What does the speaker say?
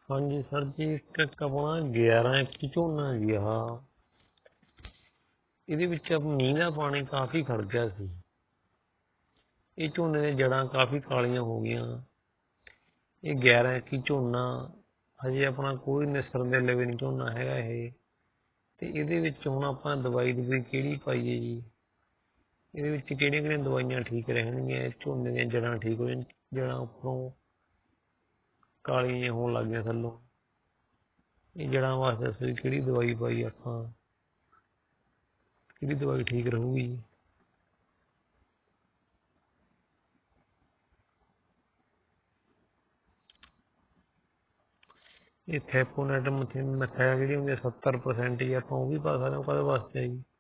ਹਾਂਜੀ ਸਰ ਜੀ, ਇੱਕ ਆਪਣਾ 11 ਝੋਨਾ ਜੀ ਇਹਦੇ ਵਿੱਚ ਮੀਂਹ ਦਾ ਪਾਣੀ ਕਾਫੀ ਖੜ ਗਿਆ ਸੀ। ਇਹ ਝੋਨੇ ਦੀਆਂ ਜੜ੍ਹਾਂ ਕਾਫੀ ਕਾਲੀਆਂ ਹੋ ਗਈਆਂ। ਇਹ 11 ਝੋਨਾ ਹਜੇ ਆਪਣਾ ਕੋਈ ਨਿਸਰਨ ਦੇ ਲਵੇ ਨਹੀਂ ਝੋਨਾ ਹੈਗਾ ਇਹ। ਤੇ ਇਹਦੇ ਵਿੱਚ ਹੁਣ ਆਪਾਂ ਦਵਾਈ ਕਿਹੜੀ ਪਾਈਏ ਜੀ? ਇਹਦੇ ਵਿੱਚ ਕਿਹੜੀਆਂ ਕਿਹੜੀਆਂ ਦਵਾਈਆਂ ਠੀਕ ਰਹਿਣਗੀਆਂ? ਝੋਨੇ ਦੀਆਂ ਜੜ੍ਹਾਂ ਠੀਕ ਹੋ ਜਾਣ, ਜੜ੍ਹਾਂ ਉੱਪਰੋਂ ਕਾਲੀਆਂ ਜਿਹੀਆਂ ਹੋਣ ਲੱਗ ਗਈਆਂ ਥੱਲੋਂ। ਇਹ ਜੜ੍ਹਾਂ ਵਾਸਤੇ ਅਸੀਂ ਕਿਹੜੀ ਦਵਾਈ ਪਾਈ ਆਪਾਂ? ਕਿਹੜੀ ਦਵਾਈ ਠੀਕ ਰਹੂਗੀ ਜੀ? ਇਹ ਥੈਪੋਨੇਟ ਮਿਥਾਇਲ ਜਿਹੜੀ ਹੁੰਦੀ 70% ਹੀ ਆਪਾਂ ਉਹ ਵੀ ਪਾ ਸਕਦੇ ਹਾਂ, ਕਾਹਦੇ ਵਾਸਤੇ ਜੀ?